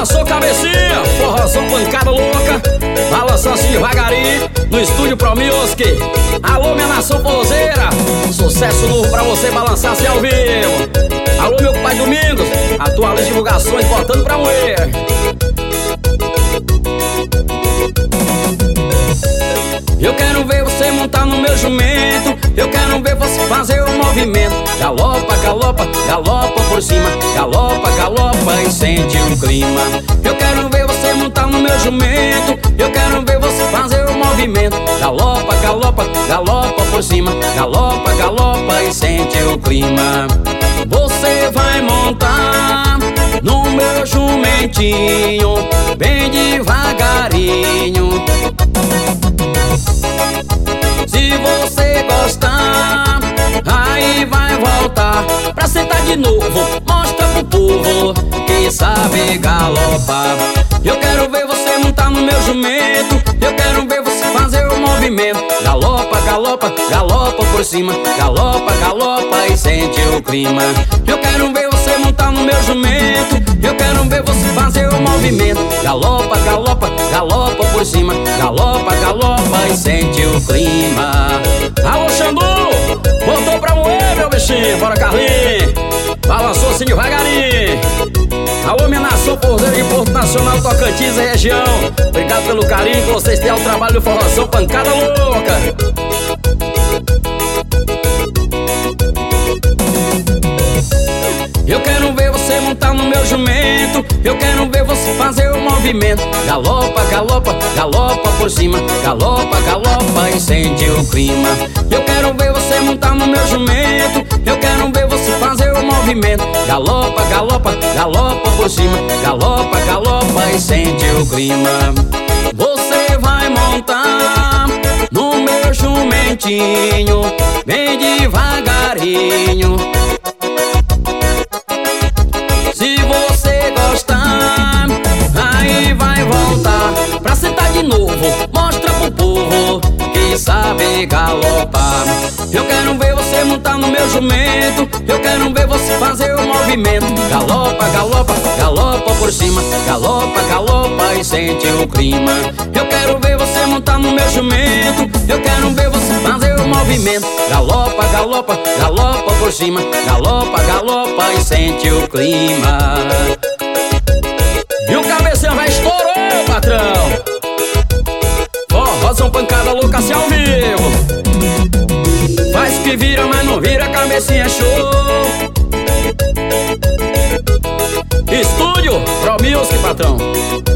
Balançou cabecinha, forrozão, pancada louca, balançando assim devagarinho, no estúdio Pro Music. Alô, minha nação forrozeira, sucesso novo pra você balançar-se ao vivo. Alô, meu pai Domingos, atuais divulgações botando pra moer. Eu quero ver você montar no meu jumento, eu quero ver você fazer o movimento. Galopa, galopa, galopa por cima, galopa, galopa e sente o clima. Eu quero ver você montar no meu jumento, eu quero ver você fazer o movimento. Galopa, galopa, galopa por cima, galopa, galopa e sente o clima. Você vai montar no meu jumentinho, bem devagarinho. Se você gostar, aí vai voltar pra sentar de novo. Mostra pro povo que sabe galopar. Eu quero ver você montar no meu jumento, eu quero ver você fazer o movimento. Galopa, galopa, galopa por cima, galopa, galopa e sente o clima. Eu quero ver você montar no meu jumento, eu quero ver você fazer o movimento. Galopa, galopa, galopa por cima, galopa, galopa e sente o clima. Alô, Xandu, voltou pra moer, meu bichinho, bora Carlinhos. Balançou assim devagarinho. Alô, minha nação forrozeira de Porto Nacional, Tocantins e região. Obrigado pelo carinho que vocês têm ao trabalho do forrozão, pancada louca. Eu quero ver você montar no meu jumento, eu quero ver você fazer o movimento. Galopa, galopa, galopa por cima, galopa, galopa e sente o clima. Eu quero ver você montar no meu jumento, eu quero ver você fazer o movimento. Galopa, galopa, galopa por cima, galopa, galopa e sente o clima. Você vai montar no meu jumentinho, bem devagarinho. Se você gostar, aí vai voltar pra sentar de novo. Mostra pro povo que sabe galopar. Eu quero ver você montar no meu jumento, eu quero ver você fazer o movimento. Galopa, galopa, galopa por cima, galopa, galopa e sente o clima. Eu quero ver você montar no meu jumento, eu quero ver você fazer o movimento. Galopa, galopa, galopa por cima, galopa, galopa e sente o clima. E o cabeção vai estourou, patrão. Forrozão, pancada louca, se ao vivo. Faz que vira, mas não vira, cabecinha show. Estúdio Pro Music, patrão.